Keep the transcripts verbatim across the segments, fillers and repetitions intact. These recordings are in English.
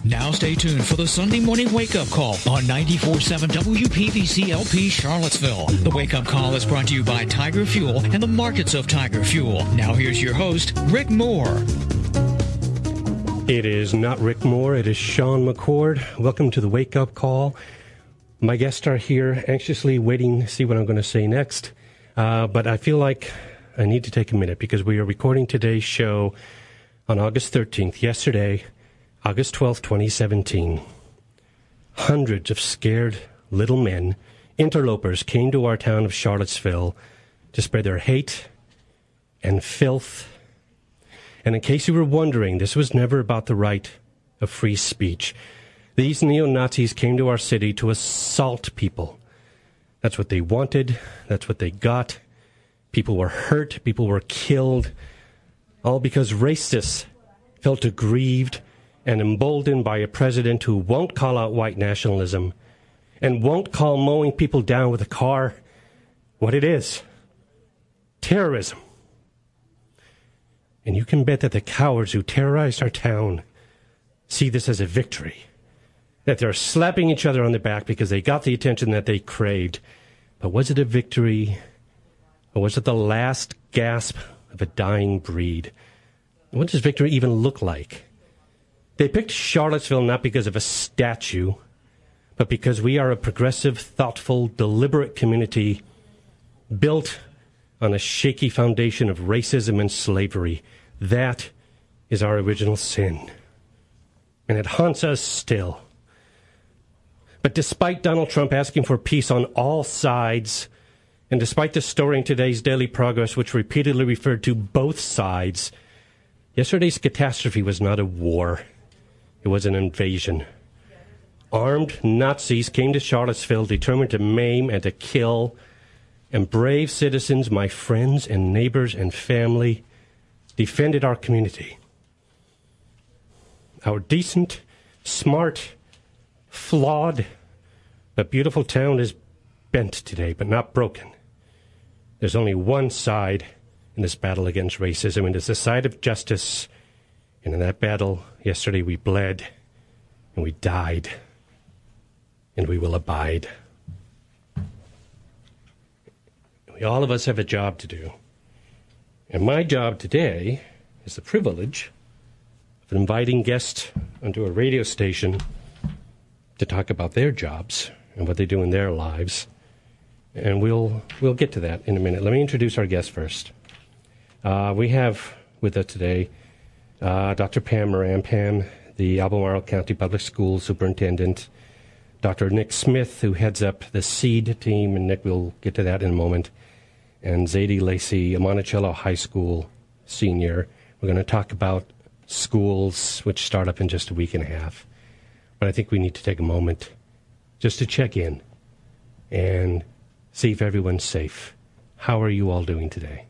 Now stay tuned for the Sunday morning wake-up call on ninety-four point seven W P V C L P Charlottesville. The wake-up call is brought to you by Tiger Fuel and the markets of Tiger Fuel. Now here's your host, Rick Moore. It is not Rick Moore, it is Sean McCord. Welcome to the wake-up call. My guests are here anxiously waiting to see what I'm going to say next. Uh, but I feel like I need to take a minute because we are recording today's show on August thirteenth, yesterday, August twelfth, twenty seventeen. Hundreds of scared little men, interlopers, came to our town of Charlottesville to spread their hate and filth. And in case you were wondering, this was never about the right of free speech. These neo-Nazis came to our city to assault people. That's what they wanted. That's what they got. People were hurt. People were killed. All because racists felt aggrieved and emboldened by a president who won't call out white nationalism and won't call mowing people down with a car what it is. Terrorism. And you can bet that the cowards who terrorized our town see this as a victory. That they're slapping each other on the back because they got the attention that they craved. But was it a victory? Or was it the last gasp of a dying breed? What does victory even look like? They picked Charlottesville not because of a statue, but because we are a progressive, thoughtful, deliberate community built on a shaky foundation of racism and slavery. That is our original sin. And it haunts us still. But despite Donald Trump asking for peace on all sides, and despite the story in today's Daily Progress, which repeatedly referred to both sides, yesterday's catastrophe was not a war. It was an invasion. Armed Nazis came to Charlottesville determined to maim and to kill, and brave citizens, my friends and neighbors and family, defended our community. Our decent, smart, flawed, but beautiful town is bent today, but not broken. There's only one side in this battle against racism, and it's the side of justice. And in that battle, yesterday we bled, and we died, and we will abide. We, all of us have a job to do. And my job today is the privilege of inviting guests onto a radio station to talk about their jobs and what they do in their lives. And we'll we'll get to that in a minute. Let me introduce our guest first. Uh, we have with us today uh, Doctor Pam Moran. Pam, the Albemarle County Public Schools Superintendent. Doctor Nick Smith, who heads up the SEED team, and Nick, we'll get to that in a moment. And Zadie Lacey, a Monticello High School senior. We're going to talk about schools, which start up in just a week and a half. But I think we need to take a moment just to check in and see if everyone's safe. How are you all doing today?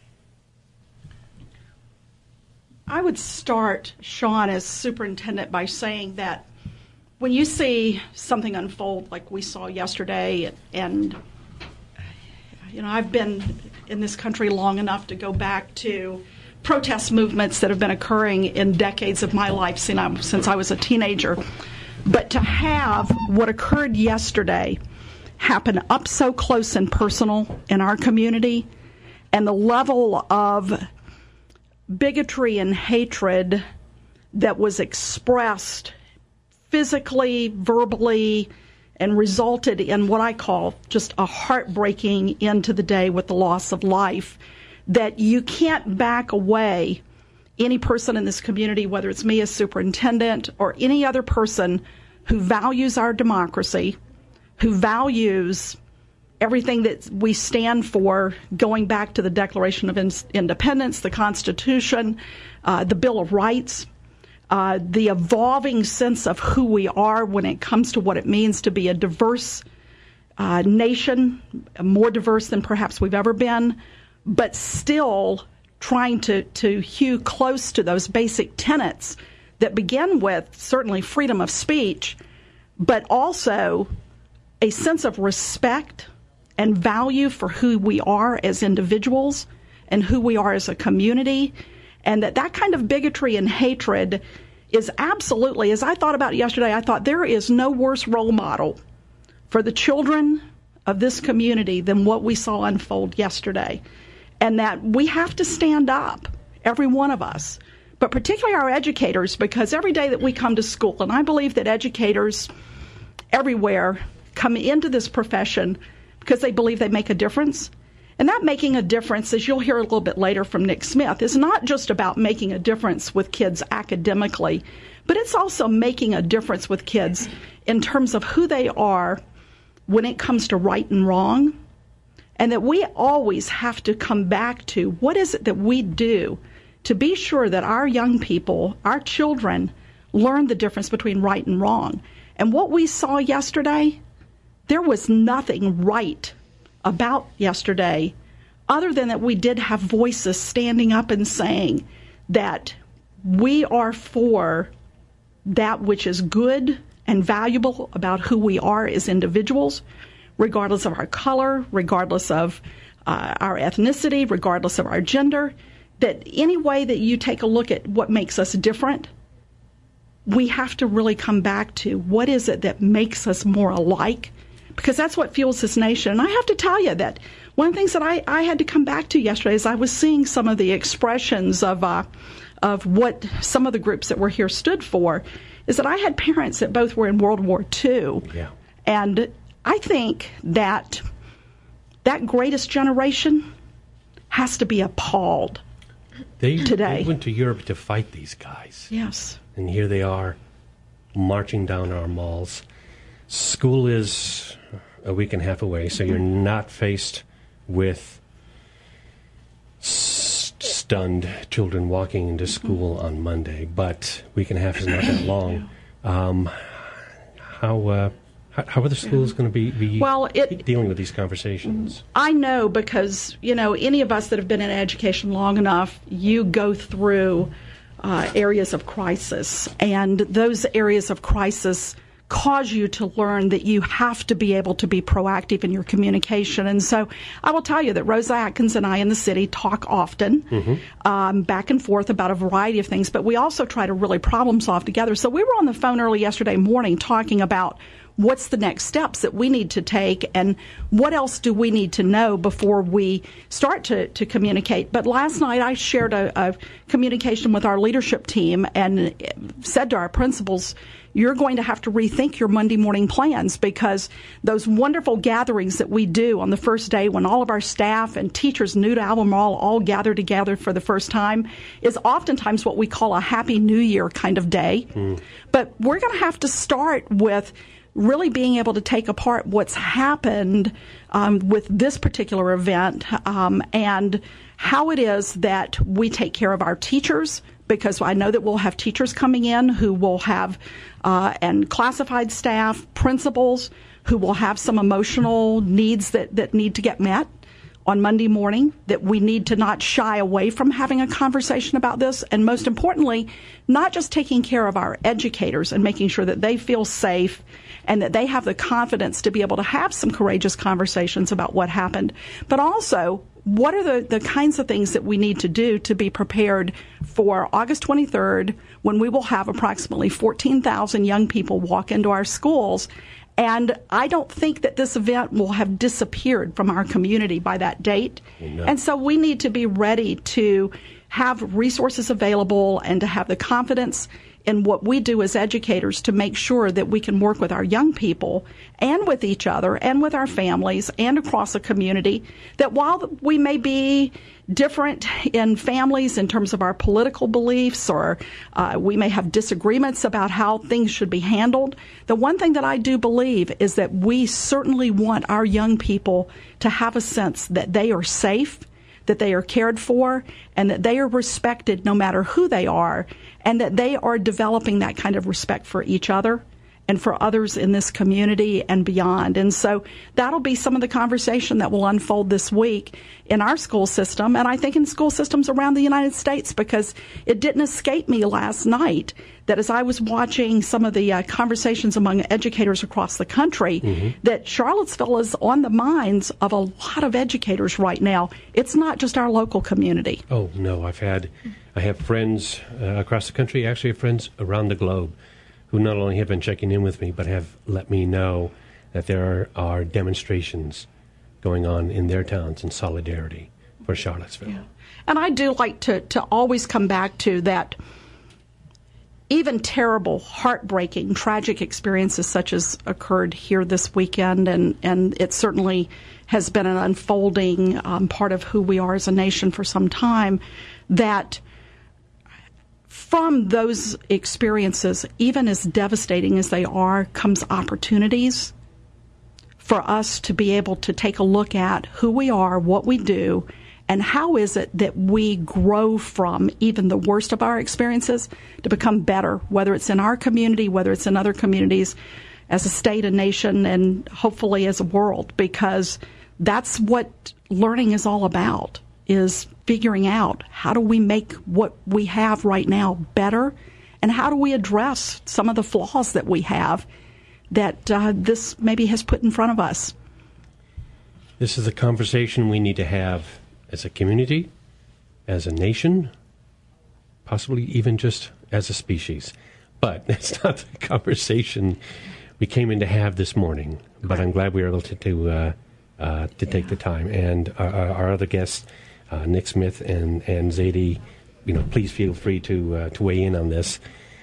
I would start, Sean, as superintendent by saying that when you see something unfold like we saw yesterday, and, you know, I've been in this country long enough to go back to protest movements that have been occurring in decades of my life since I was a teenager. But to have what occurred yesterday happen up so close and personal in our community, and the level of bigotry and hatred that was expressed physically, verbally, and resulted in what I call just a heartbreaking end to the day with the loss of life, that you can't back away. Any person in this community, whether it's me as superintendent or any other person who values our democracy, who values everything that we stand for, going back to the Declaration of Independence, the Constitution, uh, the Bill of Rights, uh, the evolving sense of who we are when it comes to what it means to be a diverse uh, nation, more diverse than perhaps we've ever been, but still trying to, to hew close to those basic tenets that begin with certainly freedom of speech, but also a sense of respect and value for who we are as individuals and who we are as a community, and that that kind of bigotry and hatred is absolutely, as I thought about it yesterday, I thought there is no worse role model for the children of this community than what we saw unfold yesterday. And that we have to stand up, every one of us, but particularly our educators, because every day that we come to school, and I believe that educators everywhere come into this profession because they believe they make a difference. And that making a difference, as you'll hear a little bit later from Nick Smith, is not just about making a difference with kids academically, but it's also making a difference with kids in terms of who they are when it comes to right and wrong. And that we always have to come back to what is it that we do to be sure that our young people, our children, learn the difference between right and wrong. And what we saw yesterday, there was nothing right about yesterday other than that we did have voices standing up and saying that we are for that which is good and valuable about who we are as individuals, regardless of our color, regardless of uh, our ethnicity, regardless of our gender, that any way that you take a look at what makes us different, we have to really come back to what is it that makes us more alike, because that's what fuels this nation. And I have to tell you that one of the things that I, I had to come back to yesterday is I was seeing some of the expressions of uh, of what some of the groups that were here stood for, is that I had parents that both were in World War Two. Yeah. And I think that that greatest generation has to be appalled they, today. They went to Europe to fight these guys. Yes. And here they are marching down our malls. School is a week and a half away, so you're not faced with st- stunned children walking into school on Monday, but a week and a half is not that long. Um, how, uh, how how are the schools going to be, be well, it, dealing with these conversations? I know because, you know, any of us that have been in education long enough, you go through uh, areas of crisis, and those areas of crisis cause you to learn that you have to be able to be proactive in your communication. And so I will tell you that Rosa Atkins and I in the city talk often, mm-hmm. um, back and forth about a variety of things, but we also try to really problem solve together. So we were on the phone early yesterday morning talking about what's the next steps that we need to take and what else do we need to know before we start to, to communicate. But last night I shared a, a communication with our leadership team and said to our principals, you're going to have to rethink your Monday morning plans, because those wonderful gatherings that we do on the first day when all of our staff and teachers new to Albemarle all gather together for the first time is oftentimes what we call a Happy New Year kind of day. Mm. But we're going to have to start with really being able to take apart what's happened um, with this particular event um, and how it is that we take care of our teachers, because I know that we'll have teachers coming in who will have, uh, and classified staff, principals, who will have some emotional needs that, that need to get met on Monday morning, that we need to not shy away from having a conversation about this. And most importantly, not just taking care of our educators and making sure that they feel safe and that they have the confidence to be able to have some courageous conversations about what happened, but also what are the, the kinds of things that we need to do to be prepared for August twenty-third, when we will have approximately fourteen thousand young people walk into our schools. And I don't think that this event will have disappeared from our community by that date. No. And so we need to be ready to have resources available and to have the confidence in what we do as educators to make sure that we can work with our young people and with each other and with our families and across the community, that while we may be different in families in terms of our political beliefs, or uh, we may have disagreements about how things should be handled, the one thing that I do believe is that we certainly want our young people to have a sense that they are safe, that they are cared for, and that they are respected no matter who they are, and that they are developing that kind of respect for each other and for others in this community and beyond. And so that'll be some of the conversation that will unfold this week in our school system, and I think in school systems around the United States, because it didn't escape me last night that as I was watching some of the uh, conversations among educators across the country, mm-hmm. that Charlottesville is on the minds of a lot of educators right now. It's not just our local community. Oh, no. I've had I have friends uh, across the country, actually have friends around the globe, who not only have been checking in with me, but have let me know that there are, are demonstrations going on in their towns in solidarity for Charlottesville. Yeah. And I do like to, to always come back to that even terrible, heartbreaking, tragic experiences such as occurred here this weekend, and, and it certainly has been an unfolding um, part of who we are as a nation for some time, that from those experiences, even as devastating as they are, comes opportunities for us to be able to take a look at who we are, what we do, and how is it that we grow from even the worst of our experiences to become better, whether it's in our community, whether it's in other communities, as a state, a nation, and hopefully as a world, because that's what learning is all about, is figuring out how do we make what we have right now better, and how do we address some of the flaws that we have that uh, this maybe has put in front of us. This is a conversation we need to have as a community, as a nation, possibly even just as a species. But that's not the conversation we came in to have this morning. But I'm glad we were able to to, uh, uh, to take yeah. the time. And our, our other guests, uh, Nick Smith and, and Zadie, you know, please feel free to uh, to weigh in on this.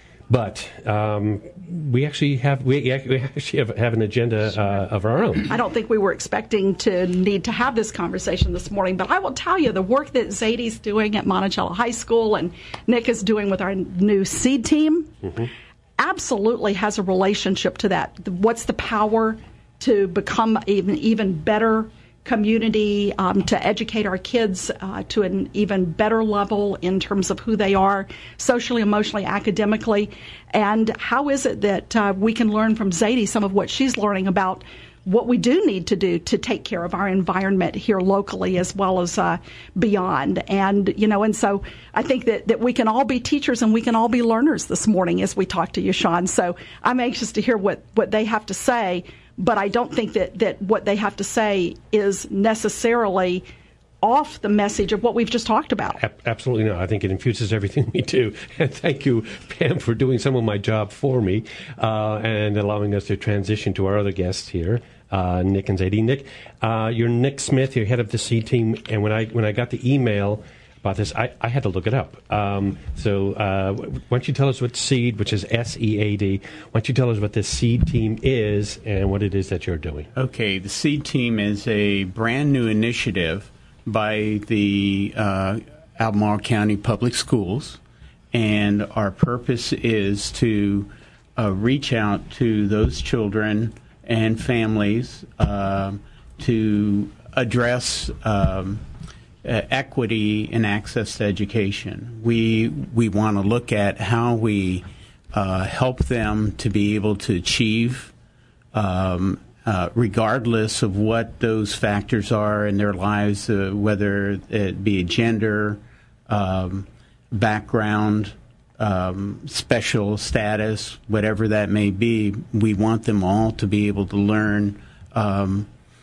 But um, we actually have we, we actually have, have an agenda uh, of our own. I don't think we were expecting to need to have this conversation this morning, but I will tell you the work that Zadie's doing at Monticello High School and Nick is doing with our new SEED team mm-hmm. absolutely has a relationship to that. What's the power to become even even better community, um, to educate our kids uh, to an even better level in terms of who they are socially, emotionally, academically, and how is it that uh, we can learn from Zadie some of what she's learning about what we do need to do to take care of our environment here locally as well as uh, beyond. And, you know, and so I think that, that we can all be teachers and we can all be learners this morning as we talk to you, Sean. So I'm anxious to hear what, what they have to say. But I don't think that, that what they have to say is necessarily off the message of what we've just talked about. Absolutely not. I think it infuses everything we do. And thank you, Pam, for doing some of my job for me uh, and allowing us to transition to our other guests here, uh, Nick and Zadie. Nick, uh, you're Nick Smith. You're head of the SEED team. And when I when I got the email about this, I, I had to look it up. Um, so uh, why don't you tell us what SEED, which is S E A D, why don't you tell us what this SEED team is and what it is that you're doing? Okay, the SEED team is a brand new initiative by the uh, Albemarle County Public Schools, and our purpose is to uh, reach out to those children and families uh, to address um, Uh, equity and access to education. We we want to look at how we uh, help them to be able to achieve, um, uh, regardless of what those factors are in their lives, uh, whether it be gender, um, background, um, special status, whatever that may be. We want them all to be able to learn Um,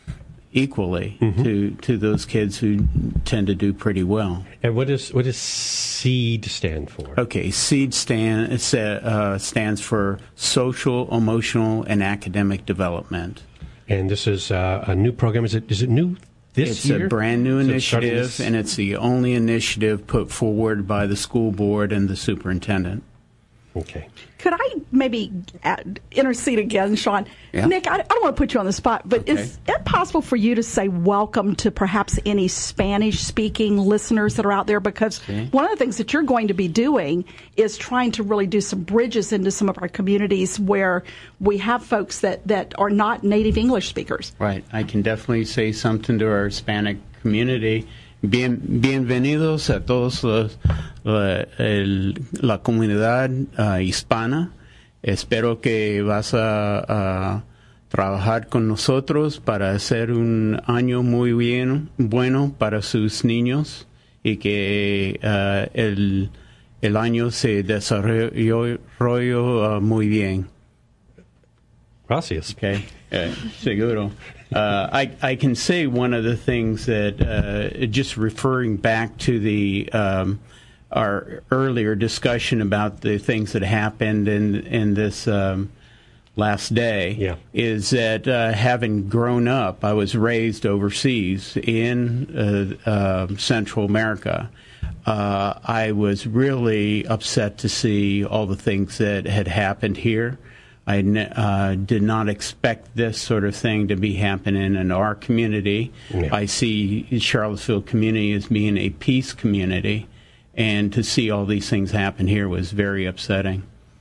equally mm-hmm. to, to those kids who tend to do pretty well. And what does what does SEED stand for? Okay, SEED stand uh, stands for Social, Emotional, and Academic Development. And this is uh, a new program. Is it is it new this it's year? It's a brand new so initiative, it's and it's the only initiative put forward by the school board and the superintendent. Okay. Could I maybe add, intercede again, Sean? Yeah. Nick, I, I don't want to put you on the spot, but okay. is it possible for you to say welcome to perhaps any Spanish-speaking listeners that are out there? Because okay. one of the things that you're going to be doing is trying to really do some bridges into some of our communities where we have folks that, that are not native English speakers. Right. I can definitely say something to our Hispanic community. Bien, bienvenidos a todos los, la, el, la comunidad uh, hispana. Espero que vas a, a trabajar con nosotros para hacer un año muy bien, bueno para sus niños y que uh, el, el año se desarrolle uh, muy bien. Gracias. Okay, uh, seguro. Uh, I, I can say one of the things that, uh, just referring back to the um, our earlier discussion about the things that happened in in this um, last day, yeah. is that uh, having grown up, I was raised overseas in uh, uh, Central America. Uh, I was really upset to see all the things that had happened here. I uh, did not expect this sort of thing to be happening in our community. Yeah. I see Charlottesville community as being a peace community, and to see all these things happen here was very upsetting.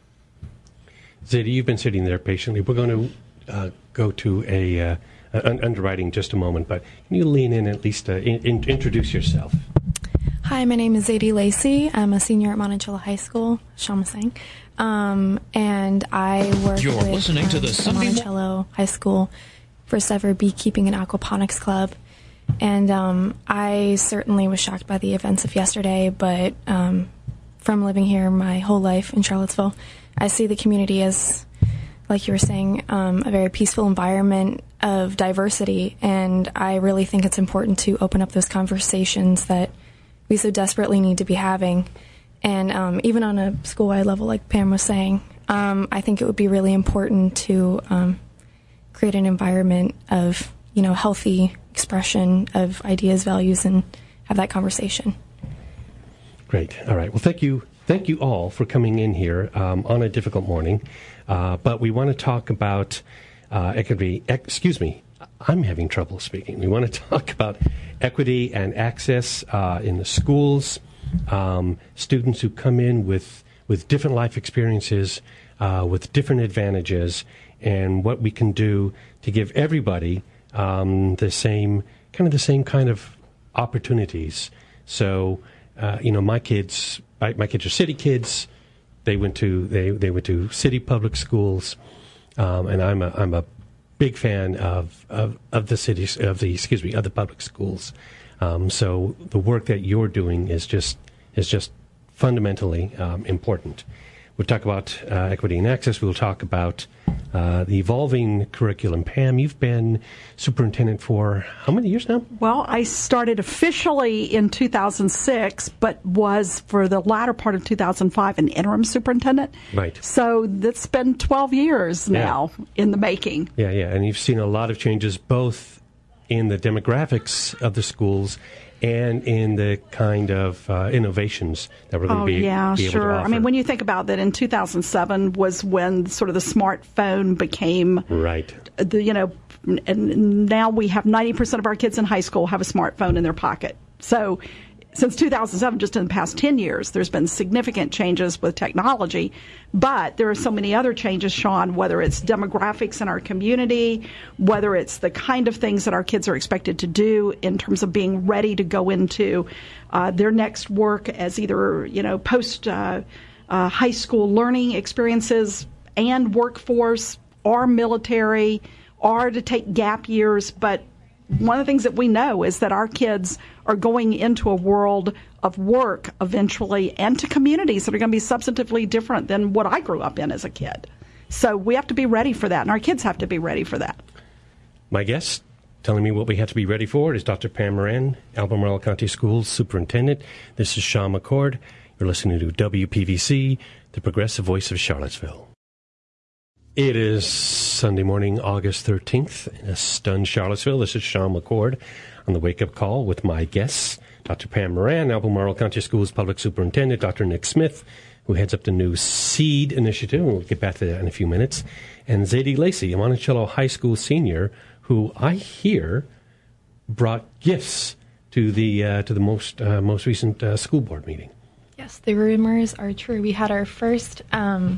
Zadie, you've been sitting there patiently. We're going to uh, go to a uh, un- underwriting in just a moment, but can you lean in at least uh, in- in- introduce yourself? Hi, my name is Zadie Lacey. I'm a senior at Monticello High School, Shamasang, um, and I work You're with listening um, to the, the Sunday Monticello High School first ever beekeeping and aquaponics club. And um, I certainly was shocked by the events of yesterday, but um, from living here my whole life in Charlottesville, I see the community as, like you were saying, um, a very peaceful environment of diversity, and I really think it's important to open up those conversations that we so desperately need to be having. And um, even on a school-wide level, like Pam was saying, um, I think it would be really important to um, create an environment of, you know, healthy expression of ideas, values, and have that conversation. Great. All right. Well, thank you. Thank you all for coming in here um, on a difficult morning. Uh, but we want to talk about uh, equity. Ec- excuse me. I'm having trouble speaking. We want to talk about equity and access uh, in the schools, um, students who come in with, with different life experiences, uh, with different advantages, and what we can do to give everybody um, the same, kind of the same kind of opportunities. So, uh, you know, my kids, my, my kids are city kids. They went to they, they went to city public schools, um, and I'm a I'm a big fan of, of, of the cities of the excuse me of the public schools. Um, so the work that you're doing is just is just fundamentally um, important. We'll talk about uh, equity and access. We'll talk about uh, the evolving curriculum. Pam, you've been superintendent for how many years now? Well, I started officially in two thousand six, but was for the latter part of two thousand five an interim superintendent. Right. So that's been twelve years now yeah. in the making. Yeah, yeah. And you've seen a lot of changes both in the demographics of the schools and in the kind of uh, innovations that we're going oh, to be, yeah, be able sure. to offer. I mean, when you think about that, in two thousand seven was when sort of the smartphone became right. The, you know, and now we have ninety percent of our kids in high school have a smartphone in their pocket. So since two thousand seven, just in the past ten years, there's been significant changes with technology. But there are so many other changes, Sean, whether it's demographics in our community, whether it's the kind of things that our kids are expected to do in terms of being ready to go into uh, their next work as either, you know, post uh, uh, high school learning experiences and workforce or military or to take gap years. But one of the things that we know is that our kids are going into a world of work eventually and to communities that are going to be substantively different than what I grew up in as a kid. So we have to be ready for that, and our kids have to be ready for that. My guest telling me what we have to be ready for is Doctor Pam Moran, Albemarle County Schools Superintendent. This is Sean McCord. You're listening to W P V C, the progressive voice of Charlottesville. It is Sunday morning, August thirteenth, in a stunned Charlottesville. This is Sean McCord on the Wake Up Call with my guests, Doctor Pam Moran, Albemarle County Schools Public Superintendent, Doctor Nick Smith, who heads up the new SEED initiative, and we'll get back to that in a few minutes, and Zadie Lacey, a Monticello High School senior, who I hear brought gifts to the uh, to the most uh, most recent uh, school board meeting. Yes, the rumors are true. We had our first... Um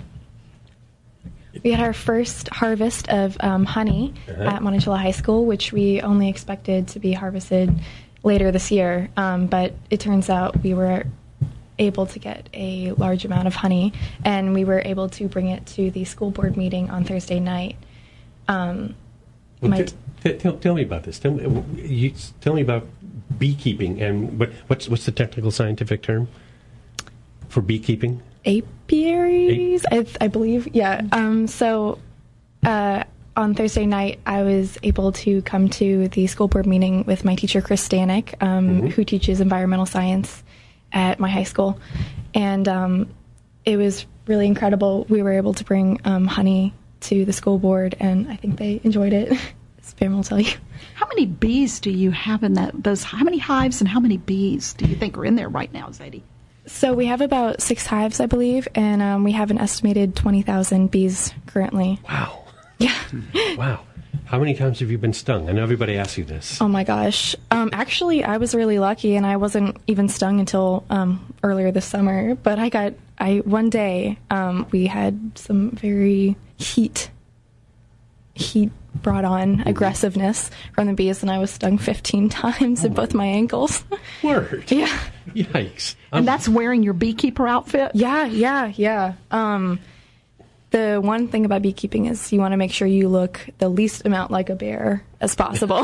We had our first harvest of um, honey uh-huh. at Monticello High School, which we only expected to be harvested later this year. Um, but it turns out we were able to get a large amount of honey, and we were able to bring it to the school board meeting on Thursday night. Um, well, t- t- tell, tell me about this. Tell me, you, tell me about beekeeping, and what, what's what's the technical scientific term for beekeeping? Apiaries, I, I believe. Yeah. Um, so uh, on Thursday night, I was able to come to the school board meeting with my teacher, Chris Stanek, um, mm-hmm. who teaches environmental science. at my high school. And um, it was really incredible. We were able to bring um, honey to the school board, and I think they enjoyed it. Spam will tell you. How many bees do you have in that? Those how many hives and how many bees do you think are in there right now, Zadie? So we have about six hives, I believe, and um, we have an estimated twenty thousand bees currently. Wow. Yeah. Wow. How many times have you been stung? I know everybody asks you this. Oh my gosh. Um, actually, I was really lucky, and I wasn't even stung until um, earlier this summer. But I got, I one day um, we had some very heat, heat brought on aggressiveness from the bees, and I was stung fifteen times oh in both my ankles. Word. Yeah. Yikes. And um, that's wearing your beekeeper outfit? Yeah, yeah, yeah. Um, the one thing about beekeeping is you want to make sure you look the least amount like a bear as possible.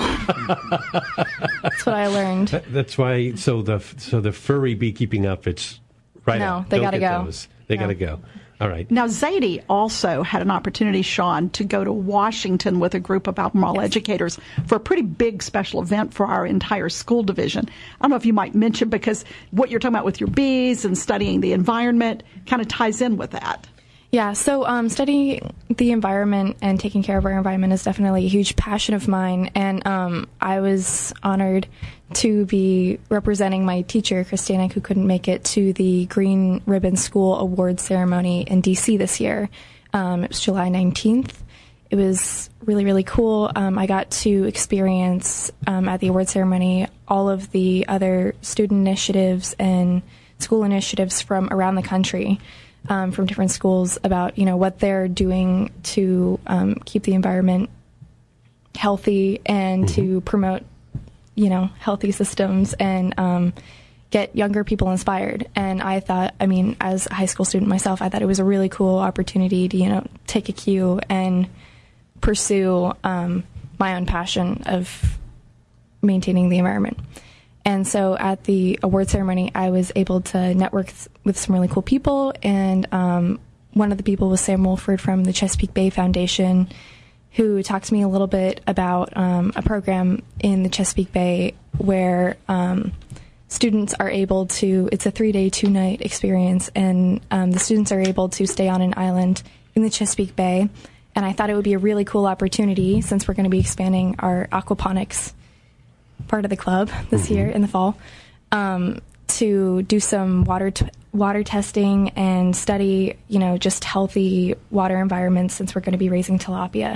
That's what I learned. That, that's why. So the so the furry beekeeping outfits, right? No, out. they Don't gotta get go. Those. They No. gotta go. All right. Now, Zadie also had an opportunity, Sean, to go to Washington with a group of Albemarle Yes. educators for a pretty big special event for our entire school division. I don't know if you might mention, because what you're talking about with your bees and studying the environment kind of ties in with that. Yeah, so um, studying the environment and taking care of our environment is definitely a huge passion of mine, and um, I was honored to be representing my teacher, Christina, who couldn't make it to the Green Ribbon School Awards ceremony in D C this year. Um, it was July nineteenth. It was really, really cool. Um, I got to experience um, at the award ceremony all of the other student initiatives and school initiatives from around the country. Um, from different schools about, you know, what they're doing to um, keep the environment healthy and mm-hmm. to promote, you know, healthy systems and um, get younger people inspired. And I thought, I mean, as a high school student myself, I thought it was a really cool opportunity to, you know, take a cue and pursue um, my own passion of maintaining the environment. And so at the award ceremony, I was able to network th- with some really cool people. And um, one of the people was Sam Wolford from the Chesapeake Bay Foundation, who talked to me a little bit about um, a program in the Chesapeake Bay where um, students are able to, it's a three-day, two-night experience, and um, the students are able to stay on an island in the Chesapeake Bay. And I thought it would be a really cool opportunity, since we're going to be expanding our aquaponics part of the club this mm-hmm. year in the fall, um, to do some water t- water testing and study, you know, just healthy water environments, since we're going to be raising tilapia.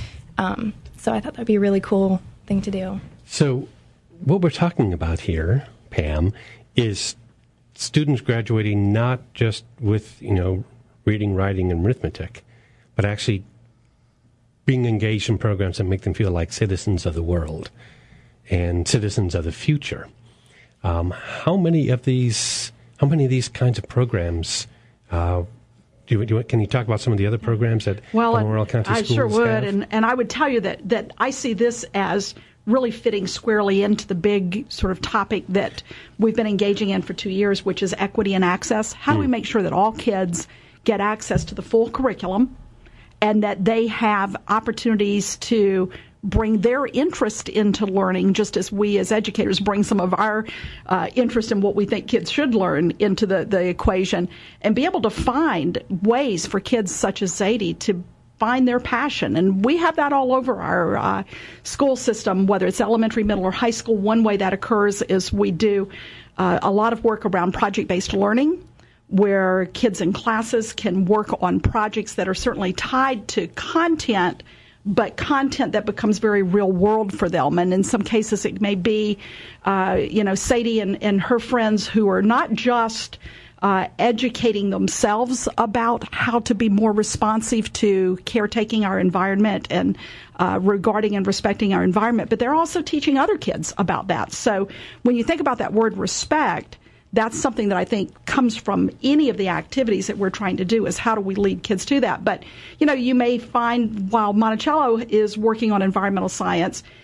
Um, so I thought that'd be a really cool thing to do. So what we're talking about here, Pam, is students graduating not just with, you know, reading, writing, and arithmetic, but actually being engaged in programs that make them feel like citizens of the world and citizens of the future. Um, how many of these? How many of these kinds of programs? Uh, do you, do you, can you talk about some of the other programs that well, Albemarle County I Schools sure would, have? and and I would tell you that that I see this as really fitting squarely into the big sort of topic that we've been engaging in for two years, which is equity and access. How mm. do we make sure that all kids get access to the full curriculum, and that they have opportunities to bring their interest into learning, just as we as educators bring some of our uh, interest in what we think kids should learn into the, the equation, and be able to find ways for kids such as Zadie to find their passion. And we have that all over our uh, school system, whether it's elementary, middle, or high school. One way that occurs is we do uh, a lot of work around project-based learning, where kids in classes can work on projects that are certainly tied to content, but content that becomes very real world for them. And in some cases it may be, uh, you know, Sadie and, and her friends who are not just uh, educating themselves about how to be more responsive to caretaking our environment and uh, regarding and respecting our environment, but they're also teaching other kids about that. So when you think about that word respect, that's something that I think comes from any of the activities that we're trying to do, is how do we lead kids to that. But, you know, you may find while Monticello is working on environmental science,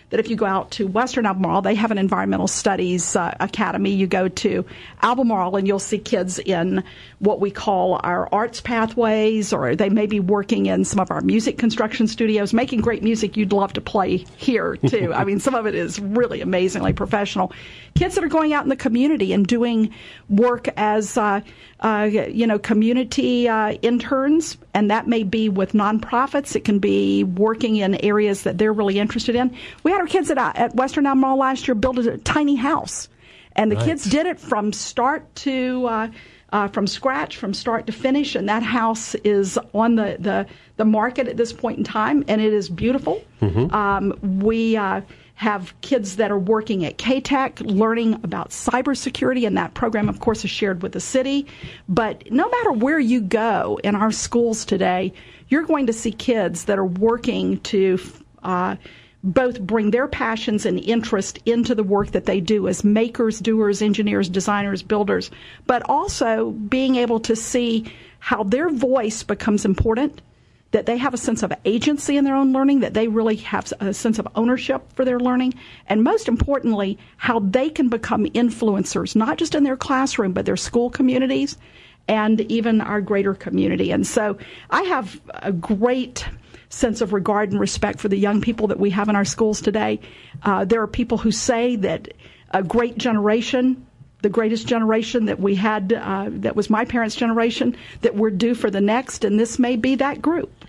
that if you go out to Western Albemarle, they have an environmental studies uh, academy. You go to Albemarle and you'll see kids in what we call our arts pathways, or they may be working in some of our music construction studios, making great music you'd love to play here too. I mean, some of it is really amazingly professional. Kids that are going out in the community and doing work as, uh, uh, you know, community uh, interns, and that may be with nonprofits. It can be working in areas that they're really interested in. We had our kids at, uh, at Western Albemarle last year build a tiny house, and the Nice. kids did it from start to uh, uh, from scratch, from start to finish, and that house is on the, the, the market at this point in time, and it is beautiful. Mm-hmm. Um, we uh, have kids that are working at K-Tech learning about cybersecurity, and that program, of course, is shared with the city. But no matter where you go in our schools today, you're going to see kids that are working to uh, both bring their passions and interest into the work that they do as makers, doers, engineers, designers, builders, but also being able to see how their voice becomes important, that they have a sense of agency in their own learning, that they really have a sense of ownership for their learning, and most importantly, how they can become influencers, not just in their classroom, but their school communities and even our greater community. And so I have a great sense of regard and respect for the young people that we have in our schools today. Uh, there are people who say that a great generation, the greatest generation that we had, uh, that was my parents' generation, that we're due for the next, and this may be that group.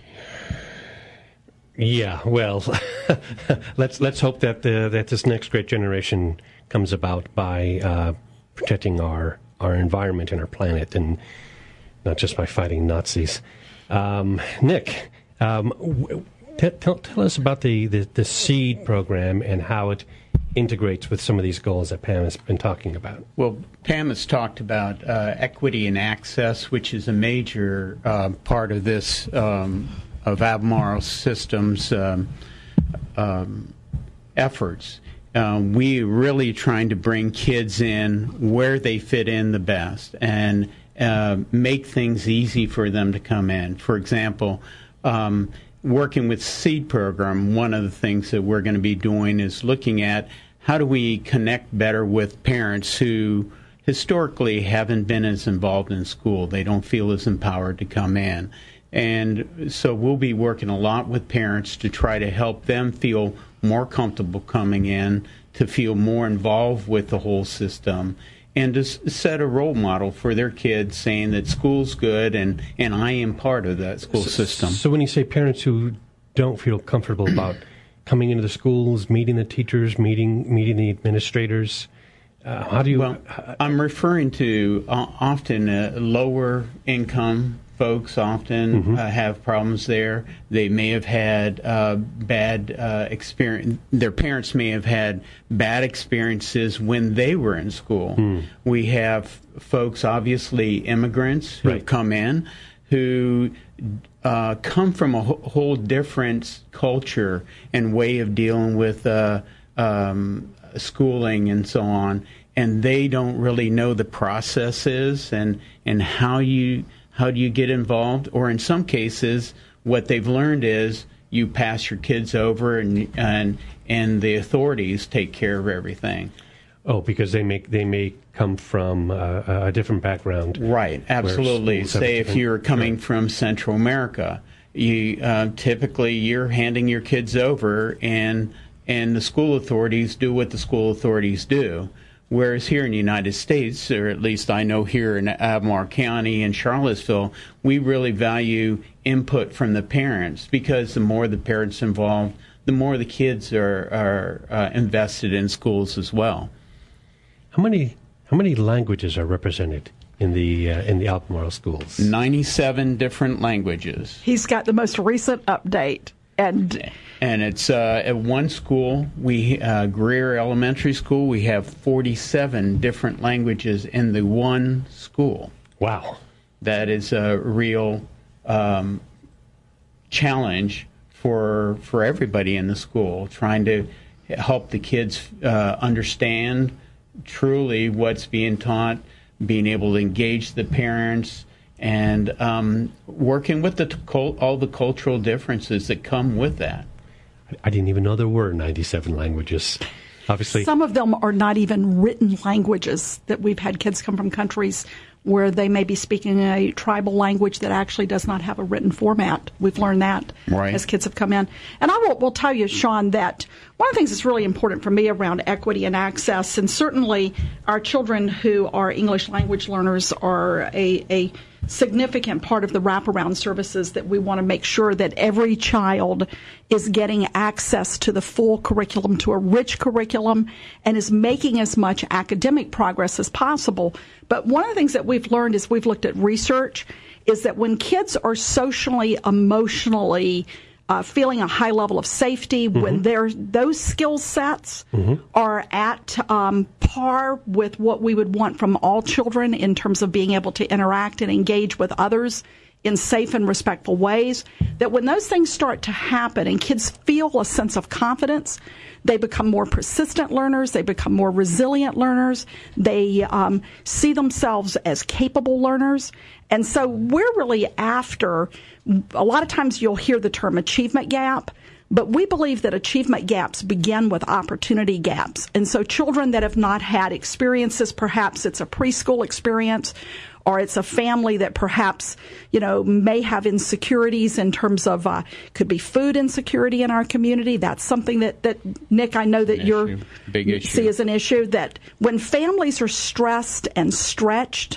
Yeah, well, let's let's hope that the, that this next great generation comes about by uh, protecting our our environment and our planet, and not just by fighting Nazis. Um, Nick, um, w- t- tell, tell us about the, the, the SEED program and how it integrates with some of these goals that Pam has been talking about. Well, Pam has talked about uh, equity and access, which is a major uh, part of this, um, of Albemarle Systems um, um, efforts. Uh, we really trying to bring kids in where they fit in the best and uh, make things easy for them to come in. For example, um, working with SEED program, one of the things that we're going to be doing is looking at how do we connect better with parents who historically haven't been as involved in school. They don't feel as empowered to come in. And so we'll be working a lot with parents to try to help them feel more comfortable coming in, to feel more involved with the whole system, and to s- set a role model for their kids, saying that school's good and, and I am part of that school so, system. So when you say parents who don't feel comfortable about coming into the schools, meeting the teachers, meeting meeting the administrators, uh, how do you... Well, I'm referring to uh, often uh, lower income folks often mm-hmm. uh, have problems there. They may have had uh, bad uh, experience. Their parents may have had bad experiences when they were in school. Mm. We have folks, obviously immigrants, who right. have come in, who uh, come from a wh- whole different culture and way of dealing with uh, um, schooling and so on, and they don't really know the processes and, and how you... How do you get involved? Or in some cases, what they've learned is you pass your kids over and and and the authorities take care of everything. Oh, because they may they may come from uh, a different background. Right, absolutely. Say if you're coming sure. from Central America, you uh, typically you're handing your kids over, and and the school authorities do what the school authorities do. Whereas here in the United States, or at least I know here in Albemarle County and Charlottesville, we really value input from the parents, because the more the parents involved, the more the kids are, are uh, invested in schools as well. How many how many languages are represented in the uh, in the Albemarle schools? ninety-seven different languages. He's got the most recent update. And and it's uh, at one school, we uh, Greer Elementary School, we have forty-seven different languages in the one school. Wow. That is a real um, challenge for for everybody in the school, trying to help the kids uh, understand truly what's being taught, being able to engage the parents, and um, working with the all the cultural differences that come with that. I didn't even know there were ninety-seven languages. Obviously, some of them are not even written languages. That we've had kids come from countries where they may be speaking a tribal language that actually does not have a written format. We've learned that right. as kids have come in. And I will, will tell you, Sean, that one of the things that's really important for me around equity and access, and certainly our children who are English language learners are a, a significant part of the wraparound services that we want to make sure that every child is getting access to the full curriculum, to a rich curriculum, and is making as much academic progress as possible. But one of the things that we've learned as we've looked at research is that when kids are socially, emotionally Uh, feeling a high level of safety, mm-hmm. when they're, those skill sets mm-hmm. are at um, par with what we would want from all children in terms of being able to interact and engage with others in safe and respectful ways, that when those things start to happen and kids feel a sense of confidence, they become more persistent learners, they become more resilient learners, they um, see themselves as capable learners. And so we're really after, a lot of times you'll hear the term achievement gap, but we believe that achievement gaps begin with opportunity gaps. And so children that have not had experiences, perhaps it's a preschool experience, or it's a family that perhaps, you know, may have insecurities in terms of, uh, could be food insecurity in our community. That's something that, that Nick, I know that you're Big issue. see as an issue, that when families are stressed and stretched,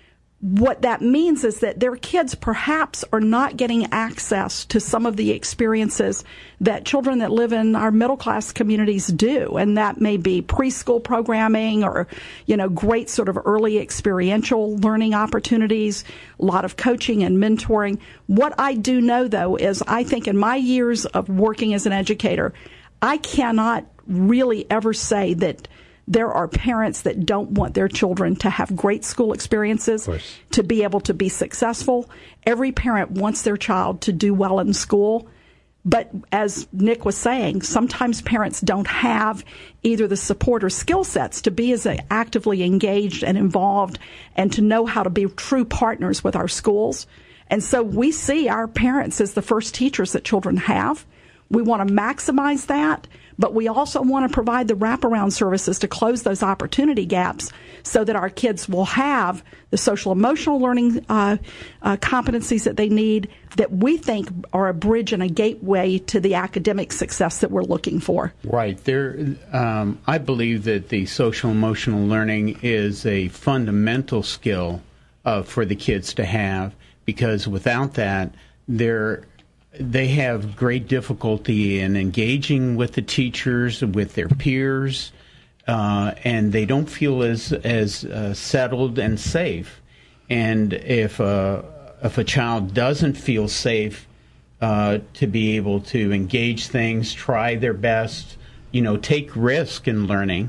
what that means is that their kids perhaps are not getting access to some of the experiences that children that live in our middle-class communities do. And that may be preschool programming or, you know, great sort of early experiential learning opportunities, a lot of coaching and mentoring. What I do know, though, is I think in my years of working as an educator, I cannot really ever say that there are parents that don't want their children to have great school experiences, to be able to be successful. Every parent wants their child to do well in school. But as Nick was saying, sometimes parents don't have either the support or skill sets to be as actively engaged and involved and to know how to be true partners with our schools. And so we see our parents as the first teachers that children have. We want to maximize that, but we also want to provide the wraparound services to close those opportunity gaps so that our kids will have the social emotional learning uh, uh, competencies that they need, that we think are a bridge and a gateway to the academic success that we're looking for. Right. There, um, I believe that the social emotional learning is a fundamental skill uh, for the kids to have, because without that, they're They have great difficulty in engaging with the teachers, with their peers, uh, and they don't feel as as uh, settled and safe. And if a if a child doesn't feel safe uh, to be able to engage things, try their best, you know, take risk in learning,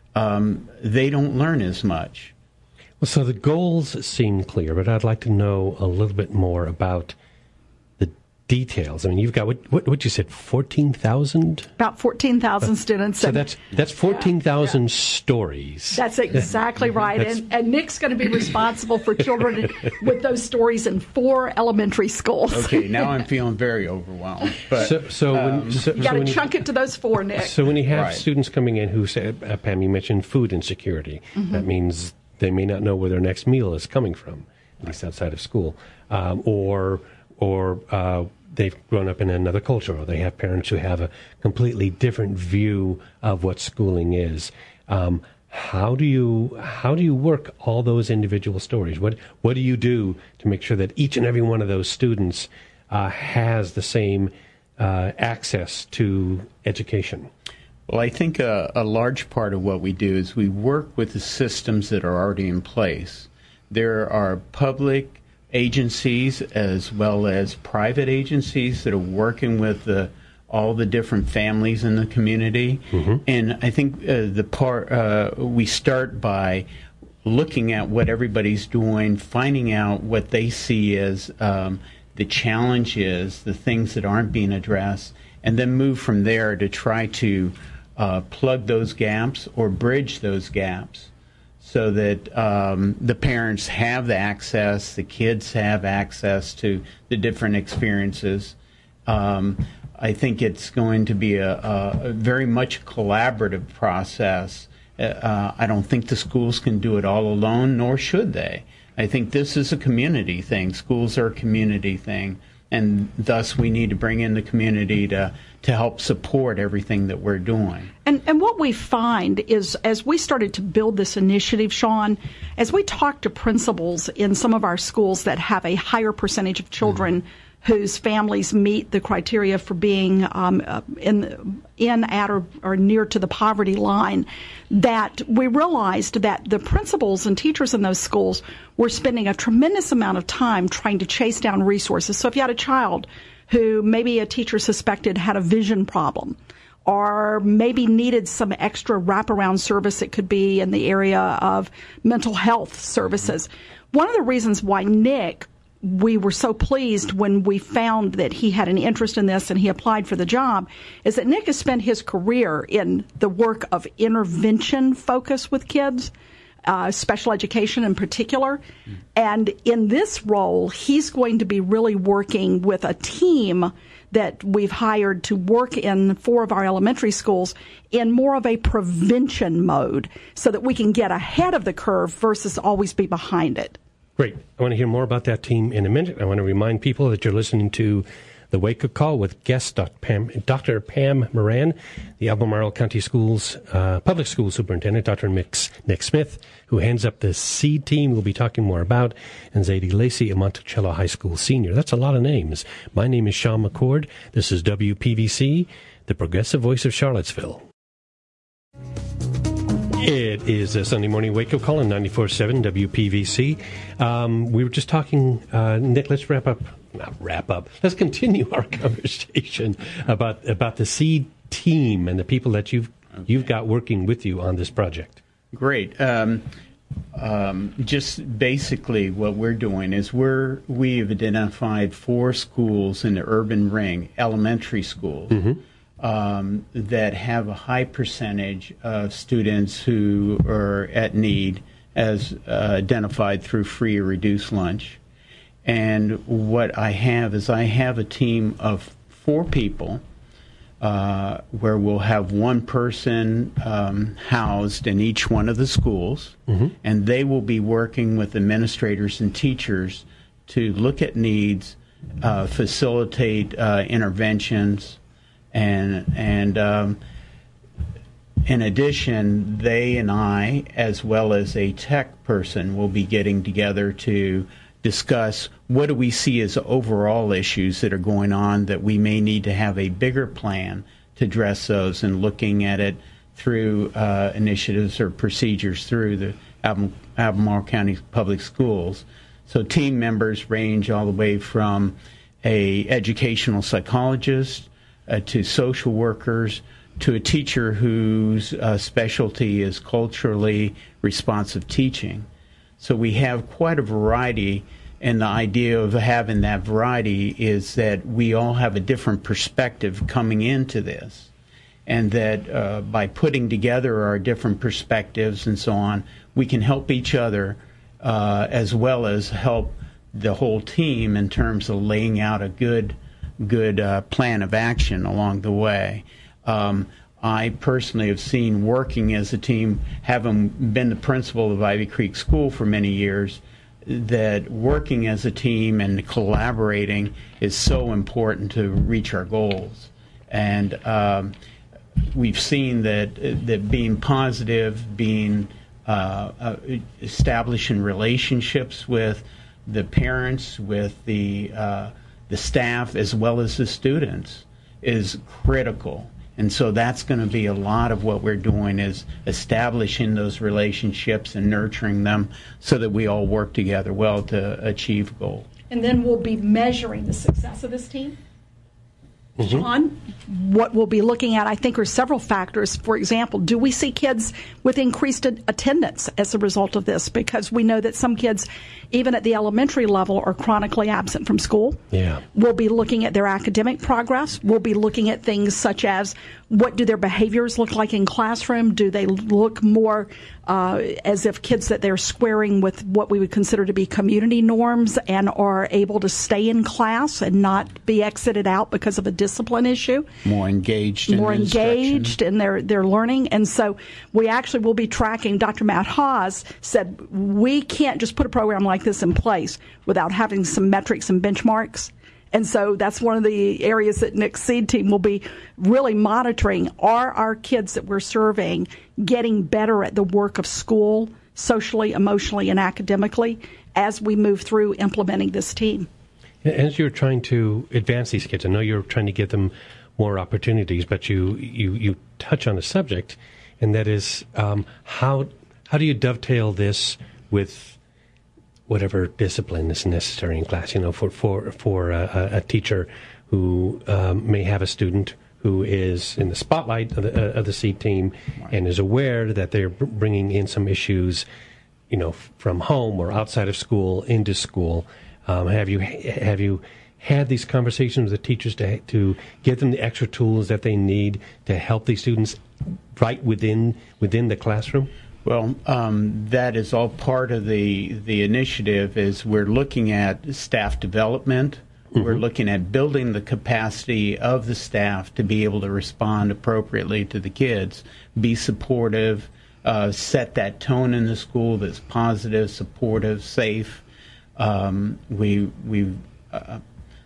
um, they don't learn as much. Well, so the goals seem clear, but I'd like to know a little bit more about details. I mean, you've got what what, what you said, fourteen thousand? About fourteen thousand uh, students. So that's that's fourteen thousand yeah, yeah. stories. That's exactly right. That's, and, and Nick's going to be responsible for children with those stories in four elementary schools. Okay, now I'm feeling very overwhelmed. But, so, so um, when, so, you got so to chunk you, it to those four, Nick. So when you have right. students coming in who say, uh, Pam, you mentioned food insecurity. Mm-hmm. That means they may not know where their next meal is coming from, at least outside of school, um, or or uh, they've grown up in another culture, or they have parents who have a completely different view of what schooling is. Um, how do you how do you work all those individual stories? What what do you do to make sure that each and every one of those students uh, has the same uh, access to education? Well, I think a, a large part of what we do is we work with the systems that are already in place. There are public agencies as well as private agencies that are working with the, all the different families in the community. Mm-hmm. And I think uh, the part uh, we start by looking at what everybody's doing, finding out what they see as um, the challenges, the things that aren't being addressed, and then move from there to try to uh, plug those gaps or bridge those gaps, so that um, the parents have the access, the kids have access to the different experiences, Um, I think it's going to be a, a, a very much collaborative process. Uh, I don't think the schools can do it all alone, nor should they. I think this is a community thing. Schools are a community thing, and thus we need to bring in the community to, to help support everything that we're doing. And, and what we find is, as we started to build this initiative, Sean, as we talk to principals in some of our schools that have a higher percentage of children mm-hmm. whose families meet the criteria for being um, uh, in, in, at, or, or near to the poverty line, that we realized that the principals and teachers in those schools were spending a tremendous amount of time trying to chase down resources. So if you had a child who maybe a teacher suspected had a vision problem, or maybe needed some extra wraparound service, it could be in the area of mental health services. One of the reasons why Nick, we were so pleased when we found that he had an interest in this and he applied for the job, is that Nick has spent his career in the work of intervention focus with kids, uh, special education in particular. Mm. And in this role, he's going to be really working with a team that we've hired to work in four of our elementary schools in more of a prevention mode so that we can get ahead of the curve versus always be behind it. Great. I want to hear more about that team in a minute. I want to remind people that you're listening to the Wake Up Call with guest Doctor Pam, Doctor Pam Moran, the Albemarle County Schools uh, Public School Superintendent, Doctor Nick, Nick Smith, who heads up the SEED team we'll be talking more about, and Zadie Lacey, a Monticello High School senior. That's a lot of names. My name is Sean McCord. This is W P V C, the progressive voice of Charlottesville. It is a Sunday morning wake-up call on ninety-four point seven W P V C. Um, we were just talking, uh, Nick, let's wrap up, not wrap up, let's continue our conversation about about the SEED team and the people that you've okay. you've got working with you on this project. Great. Um, um, just basically what we're doing is we're, we've identified four schools in the urban ring, elementary schools, mm-hmm. Um, that have a high percentage of students who are at need as uh, identified through free or reduced lunch. And what I have is I have a team of four people uh, where we'll have one person um, housed in each one of the schools, mm-hmm. and they will be working with administrators and teachers to look at needs, uh, facilitate uh, interventions, And and um, in addition, they and I, as well as a tech person, will be getting together to discuss what do we see as overall issues that are going on that we may need to have a bigger plan to address those, and looking at it through uh, initiatives or procedures through the Albemarle County Public Schools. So team members range all the way from a educational psychologist, Uh, to social workers, to a teacher whose uh, specialty is culturally responsive teaching. So we have quite a variety, and the idea of having that variety is that we all have a different perspective coming into this, and that uh, by putting together our different perspectives and so on, we can help each other uh, as well as help the whole team in terms of laying out a good good uh, plan of action along the way. Um, I personally have seen, working as a team, having been the principal of Ivy Creek School for many years, that working as a team and collaborating is so important to reach our goals. And um, we've seen that that being positive, being uh, uh, establishing relationships with the parents, with the uh, the staff, as well as the students, is critical. And so that's going to be a lot of what we're doing, is establishing those relationships and nurturing them so that we all work together well to achieve goals. And then we'll be measuring the success of this team? Mm-hmm. Sean, what we'll be looking at, I think, are several factors. For example, do we see kids with increased attendance as a result of this? Because we know that some kids, even at the elementary level, are chronically absent from school. Yeah. We'll be looking at their academic progress. We'll be looking at things such as what do their behaviors look like in classroom? Do they look more uh, as if kids that they're squaring with what we would consider to be community norms and are able to stay in class and not be exited out because of a discipline issue? More engaged in More engaged instruction. in their, their learning. And so we actually will be tracking, Doctor Matt Haas said, we can't just put a program like this in place without having some metrics and benchmarks. And so that's one of the areas that Nick's SEED team will be really monitoring. Are our kids that we're serving getting better at the work of school, socially, emotionally, and academically as we move through implementing this team? As you're trying to advance these kids, I know you're trying to get them more opportunities, but you, you, you touch on a subject, and that is um, how how do you dovetail this with whatever discipline is necessary in class? You know, for for for a, a teacher who um, may have a student who is in the spotlight of the, uh, of the SEED team and is aware that they're bringing in some issues, you know, from home or outside of school into school. Um, have you have you had these conversations with the teachers to to give them the extra tools that they need to help these students right within within the classroom? Well, um, that is all part of the the initiative. Is we're looking at staff development. Mm-hmm. We're looking at building the capacity of the staff to be able to respond appropriately to the kids, be supportive, uh, set that tone in the school that's positive, supportive, safe. Um, we we. Uh,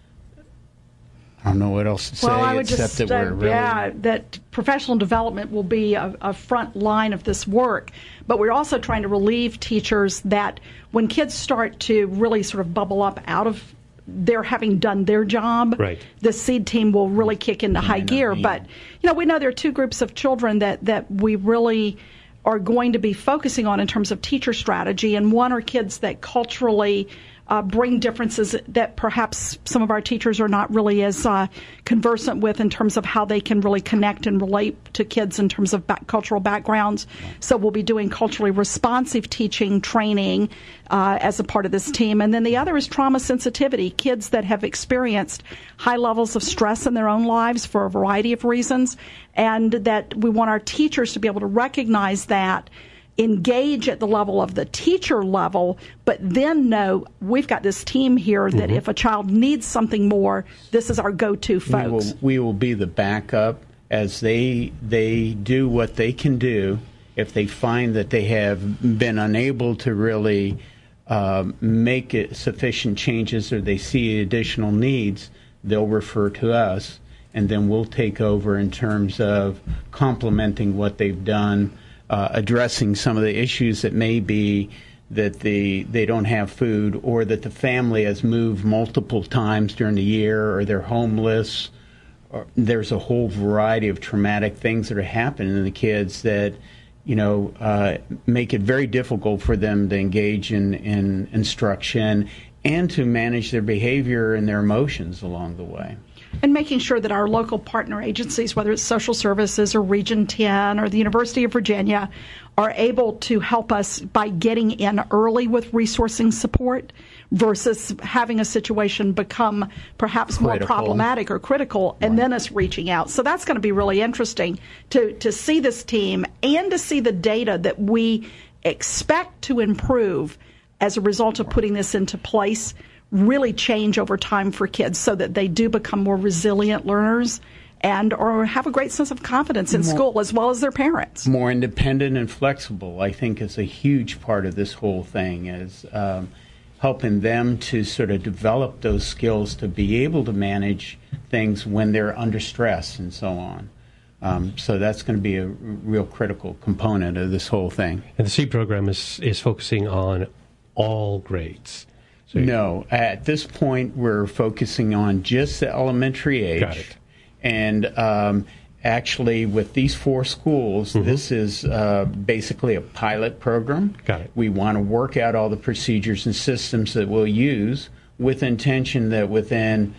I don't know what else to say, well, I would except just, that we're uh, really... Yeah, that professional development will be a, a front line of this work. But we're also trying to relieve teachers that when kids start to really sort of bubble up out of their having done their job, right, the SEED team will really kick into high gear. But, you know, we know there are two groups of children that, that we really are going to be focusing on in terms of teacher strategy. And one are kids that culturally Uh, bring differences that perhaps some of our teachers are not really as uh, conversant with in terms of how they can really connect and relate to kids in terms of back, cultural backgrounds. So we'll be doing culturally responsive teaching training uh, as a part of this team. And then the other is trauma sensitivity, kids that have experienced high levels of stress in their own lives for a variety of reasons, and that we want our teachers to be able to recognize that, engage at the level of the teacher level, but then know we've got this team here that mm-hmm. if a child needs something more, this is our go-to folks. We will, we will be the backup as they they do what they can do. If they find that they have been unable to really uh, make it sufficient changes or they see additional needs, they'll refer to us, and then we'll take over in terms of complementing what they've done. Uh, addressing some of the issues that may be that the they don't have food, or that the family has moved multiple times during the year, or they're homeless. Or there's a whole variety of traumatic things that are happening to the kids that, you know, uh, make it very difficult for them to engage in, in instruction and to manage their behavior and their emotions along the way. And making sure that our local partner agencies, whether it's social services or Region ten or the University of Virginia, are able to help us by getting in early with resourcing support versus having a situation become perhaps critical. more problematic or critical and right. then us reaching out. So that's going to be really interesting to, to see this team and to see the data that we expect to improve as a result of putting this into place really change over time for kids so that they do become more resilient learners and or have a great sense of confidence in more, school as well as their parents. More independent and flexible, I think, is a huge part of this whole thing, is um, helping them to sort of develop those skills to be able to manage things when they're under stress and so on. Um, so that's going to be a real critical component of this whole thing. And the SEED program is, is focusing on all grades. So no, at this point we're focusing on just the elementary age. Got it. And um, actually with these four schools, mm-hmm. this is uh, basically a pilot program. Got it. We want to work out all the procedures and systems that we'll use with intention that within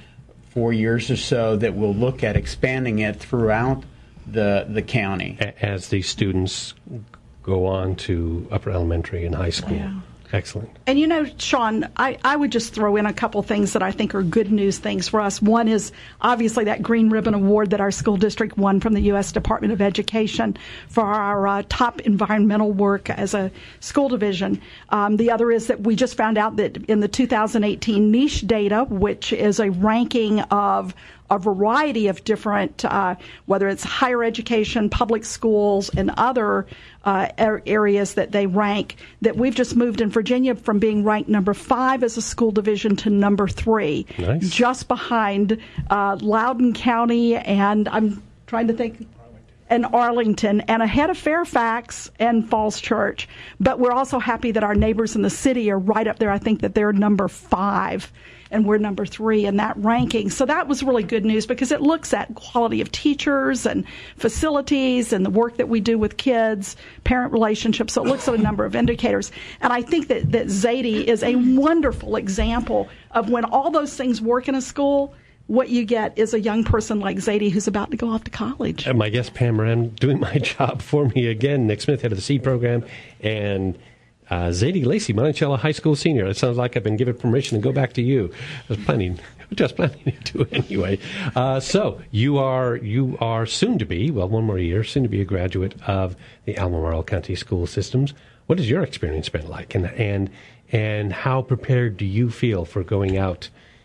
four years or so that we'll look at expanding it throughout the the county. As these students go on to upper elementary and high school. Yeah. Excellent. And you know, Sean, I, I would just throw in a couple things that I think are good news things for us. One is obviously that Green Ribbon Award that our school district won from the U S Department of Education for our uh, top environmental work as a school division. Um, the other is that we just found out that in the two thousand eighteen niche data, which is a ranking of a variety of different, uh, whether it's higher education, public schools, and other uh, areas that they rank, that we've just moved in Virginia from being ranked number five as a school division to number three, nice. Just behind uh, Loudoun County, and I'm trying to think, and Arlington, and ahead of Fairfax and Falls Church. But we're also happy that our neighbors in the city are right up there. I think that they're number five, and we're number three in that ranking. So that was really good news because it looks at quality of teachers and facilities and the work that we do with kids, parent relationships. So it looks at a number of indicators. And I think that, that Zadie is a wonderful example of when all those things work in a school, what you get is a young person like Zadie who's about to go off to college. And my guest, Pam Moran, doing my job for me again. Nick Smith, head of the SEED program, and uh, Zadie Lacey, Monticello High School senior. It sounds like I've been given permission to go back to you. I was planning, just planning to do it anyway. Uh, so you are you are soon to be, well, one more year, soon to be a graduate of the Albemarle County School Systems. What has your experience been like, and and and how prepared do you feel for going out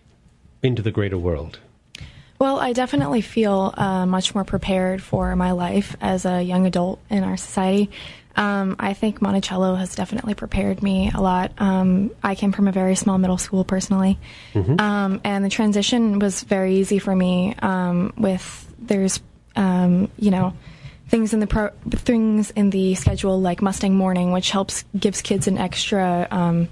into the greater world? Well, I definitely feel uh, much more prepared for my life as a young adult in our society. Um, I think Monticello has definitely prepared me a lot. Um, I came from a very small middle school personally, mm-hmm. um, and the transition was very easy for me. Um, with there's, um, you know, things in the pro- things in the schedule like Mustang Morning, which helps gives kids an extra um,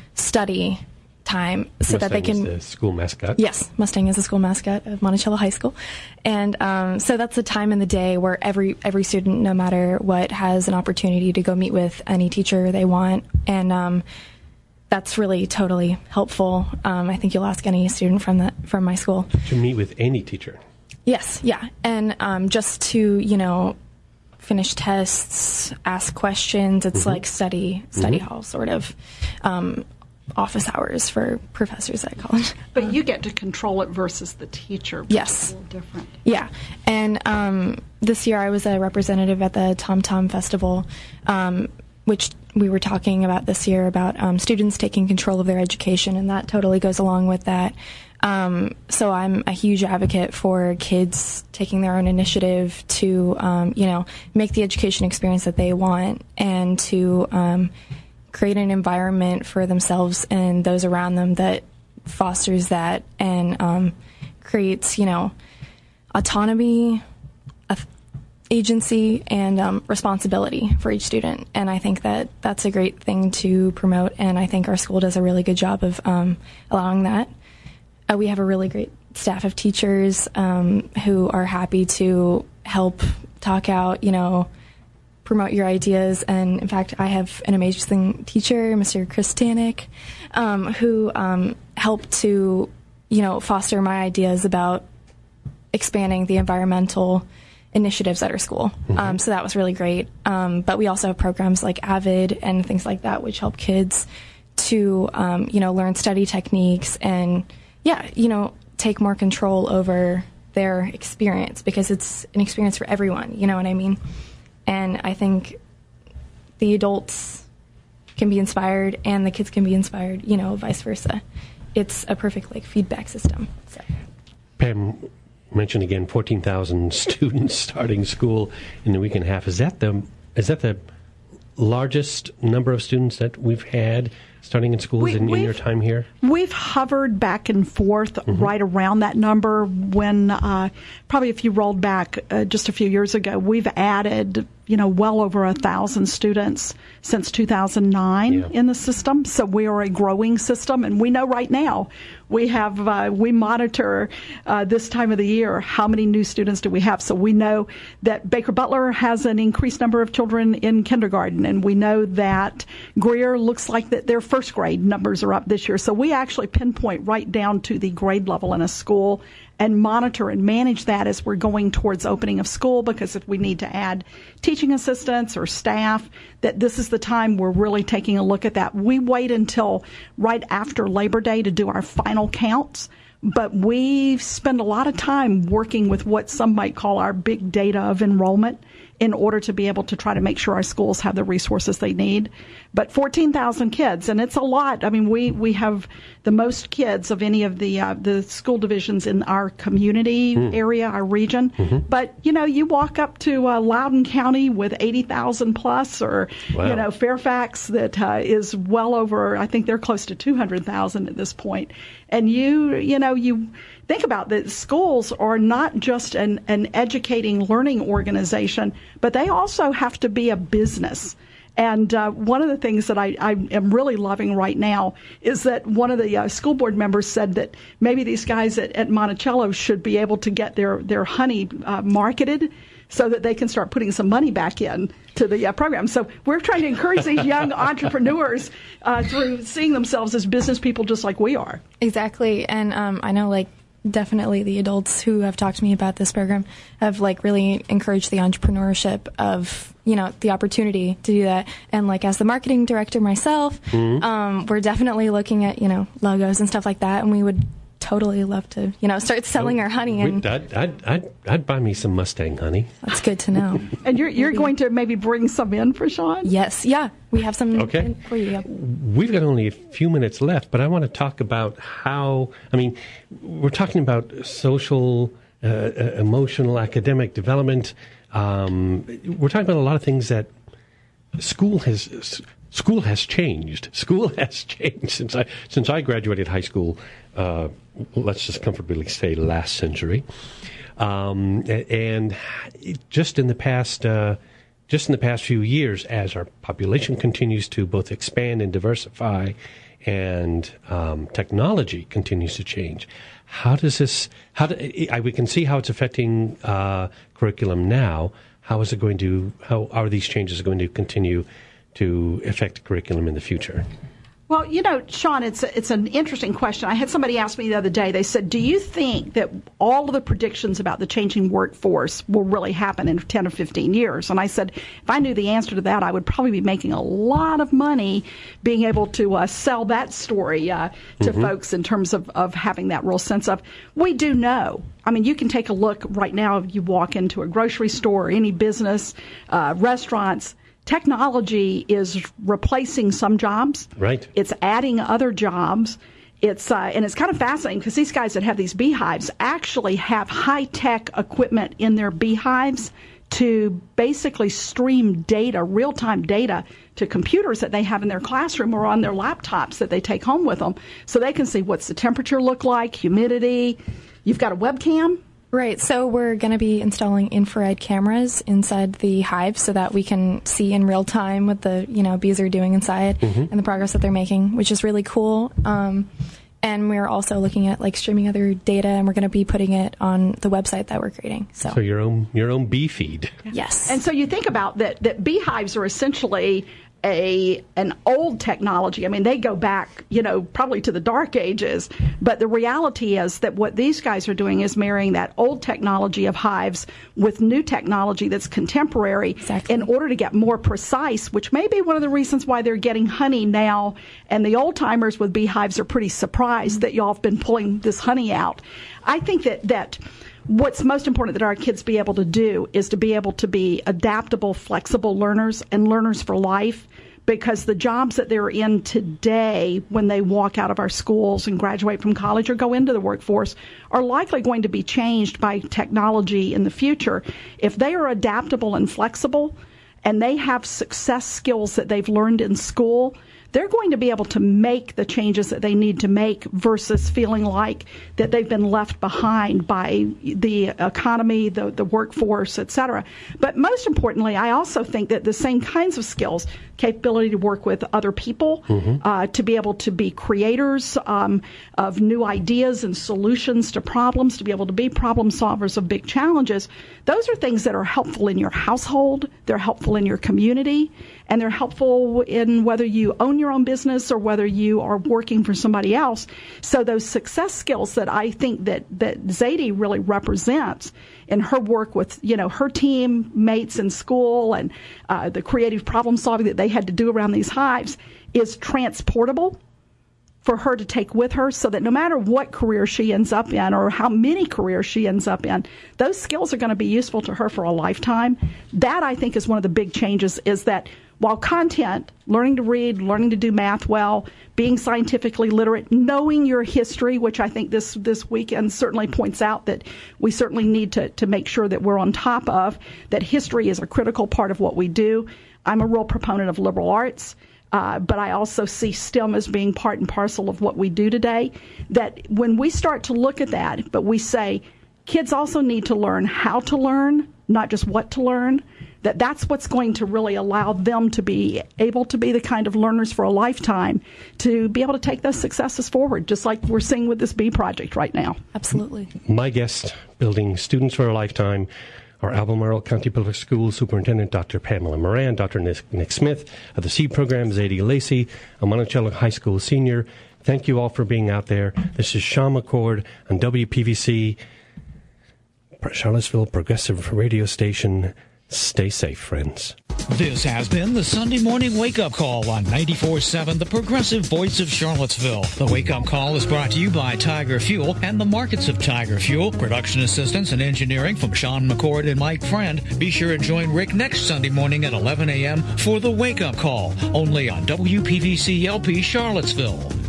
study time so Mustang that they can. Is the school mascot. Yes, Mustang is the school mascot of Monticello High School, and um, so that's the time in the day where every every student, no matter what, has an opportunity to go meet with any teacher they want, and um, that's really totally helpful. Um, I think you'll ask any student from the from my school To meet with any teacher. Yes, yeah, and um, just to you know. finish tests, ask questions. It's mm-hmm. like study study mm-hmm. hall sort of um, office hours for professors at college. But you get to control it versus the teacher, which yes. is a little different. Yeah, and um, this year I was a representative at the Tom Tom Festival, um, which we were talking about this year about um, students taking control of their education, and that totally goes along with that. Um, so I'm a huge advocate for kids taking their own initiative to, um, you know, make the education experience that they want and to um, create an environment for themselves and those around them that fosters that and um, creates, you know, autonomy, agency, and um, responsibility for each student. And I think that that's a great thing to promote, and I think our school does a really good job of um, allowing that. Uh, we have a really great staff of teachers um, who are happy to help talk out, you know, promote your ideas. And in fact, I have an amazing teacher, Mister Chris Stanek, um, who um, helped to, you know, foster my ideas about expanding the environmental initiatives at our school. Mm-hmm. Um, so that was really great. Um, but we also have programs like AVID and things like that, which help kids to, um, you know, learn study techniques and yeah, you know, take more control over their experience because it's an experience for everyone, you know what I mean? And I think the adults can be inspired and the kids can be inspired, you know, vice versa. It's a perfect, like, feedback system. So. Pam mentioned again fourteen thousand students starting school in a week and a half. Is that the, is that the largest number of students that we've had starting in schools we, in, in your time here? We've hovered back and forth mm-hmm. right around that number when uh, probably if you rolled back uh, just a few years ago, we've added, you know, well over a thousand students since two thousand nine yeah. in the system. So we are a growing system, and we know right now we have uh, we monitor uh, this time of the year how many new students do we have. So we know that Baker Butler has an increased number of children in kindergarten, and we know that Greer looks like that their first grade numbers are up this year. So we actually pinpoint right down to the grade level in a school and monitor and manage that as we're going towards opening of school, because if we need to add teaching assistants or staff, that this is the time we're really taking a look at that. We wait until right after Labor Day to do our final counts, but we spend a lot of time working with what some might call our big data of enrollment in order to be able to try to make sure our schools have the resources they need. But fourteen thousand kids, and it's a lot. I mean, we, we have the most kids of any of the uh, the school divisions in our community mm. area, our region. Mm-hmm. But, you know, you walk up to uh, Loudoun County with eighty thousand plus, or, wow. you know, Fairfax that uh, is well over, I think they're close to two hundred thousand at this point. And you, you know, you think about that schools are not just an, an educating, learning organization, but they also have to be a business. And uh, one of the things that I, I am really loving right now is that one of the uh, school board members said that maybe these guys at, at Monticello should be able to get their, their honey uh, marketed so that they can start putting some money back in to the uh, program. So we're trying to encourage these young entrepreneurs uh, through seeing themselves as business people just like we are. Exactly. And um, I know, like, definitely the adults who have talked to me about this program have, like, really encouraged the entrepreneurship of, you know, the opportunity to do that. And, like, as the marketing director myself, mm-hmm. um, we're definitely looking at, you know, logos and stuff like that. And we would totally love to, you know, start selling oh, our honey. And I'd, I'd, I'd, I'd buy me some Mustang honey. That's good to know. And you're you're maybe. going to maybe bring some in for Sean? Yes. Yeah. We have some okay. in for you. Yep. We've got only a few minutes left, but I want to talk about how, I mean, we're talking about social, uh, emotional, academic development. Um, we're talking about a lot of things that school has school has changed. School has changed since I since I graduated high school. Uh, let's just comfortably say last century, um, and just in the past, uh, just in the past few years, as our population continues to both expand and diversify, and um, technology continues to change, how does this? How do, I, we can see how it's affecting uh, curriculum now. How is it going to? How are these changes going to continue to affect curriculum in the future? Well, you know, Sean, it's a, it's an interesting question. I had somebody ask me the other day. They said, do you think that all of the predictions about the changing workforce will really happen in ten or fifteen years? And I said, if I knew the answer to that, I would probably be making a lot of money being able to uh, sell that story uh, to mm-hmm. folks in terms of, of having that real sense of, we do know. I mean, you can take a look right now if you walk into a grocery store, any business, uh, restaurants. Technology is replacing some jobs. Right. It's adding other jobs. It's uh, and it's kind of fascinating because these guys that have these beehives actually have high-tech equipment in their beehives to basically stream data, real-time data, to computers that they have in their classroom or on their laptops that they take home with them, so they can see what's the temperature look like, humidity. You've got a webcam. Right. So we're going to be installing infrared cameras inside the hive so that we can see in real time what the, you know, bees are doing inside mm-hmm. and the progress that they're making, which is really cool. Um, and we're also looking at, like, streaming other data, and we're going to be putting it on the website that we're creating. So, so your own your own bee feed. Yes. And so you think about that that beehives are essentially a an old technology. I mean, they go back, you know, probably to the dark ages. But the reality is that what these guys are doing is marrying that old technology of hives with new technology that's contemporary exactly. in order to get more precise, which may be one of the reasons why they're getting honey now. And the old timers with beehives are pretty surprised mm-hmm. that y'all have been pulling this honey out. I think that that what's most important that our kids be able to do is to be able to be adaptable, flexible learners and learners for life, because the jobs that they're in today when they walk out of our schools and graduate from college or go into the workforce are likely going to be changed by technology in the future. If they are adaptable and flexible and they have success skills that they've learned in school, they're going to be able to make the changes that they need to make versus feeling like that they've been left behind by the economy, the, the workforce, et cetera. But most importantly, I also think that the same kinds of skills, capability to work with other people, mm-hmm. uh, to be able to be creators um, of new ideas and solutions to problems, to be able to be problem solvers of big challenges, those are things that are helpful in your household, they're helpful in your community, and they're helpful in whether you own your your own business or whether you are working for somebody else. So those success skills that I think that, that Zadie really represents in her work with, you know, her teammates in school and uh, the creative problem solving that they had to do around these hives is transportable for her to take with her, so that no matter what career she ends up in or how many careers she ends up in, those skills are going to be useful to her for a lifetime. That, I think, is one of the big changes, is that while content, learning to read, learning to do math well, being scientifically literate, knowing your history, which I think this, this weekend certainly points out that we certainly need to, to make sure that we're on top of, that history is a critical part of what we do. I'm a real proponent of liberal arts. Uh, but I also see STEM as being part and parcel of what we do today, that when we start to look at that, but we say kids also need to learn how to learn, not just what to learn, that that's what's going to really allow them to be able to be the kind of learners for a lifetime, to be able to take those successes forward, just like we're seeing with this Bee Project right now. Absolutely. My guest, building students for a lifetime, our Albemarle County Public Schools Superintendent, Doctor Pamela Moran, Doctor Nick Smith of the SEED program, Zadie Lacey, a Monticello High School senior. Thank you all for being out there. This is Sean McCord on W P V C, Charlottesville Progressive Radio Station. Stay safe, friends. This has been the Sunday Morning Wake-Up Call on ninety-four point seven, the progressive voice of Charlottesville. The Wake-Up Call is brought to you by Tiger Fuel and the markets of Tiger Fuel. Production assistance and engineering from Sean McCord and Mike Friend. Be sure to join Rick next Sunday morning at eleven a.m. for the Wake-Up Call, only on W P V C L P Charlottesville.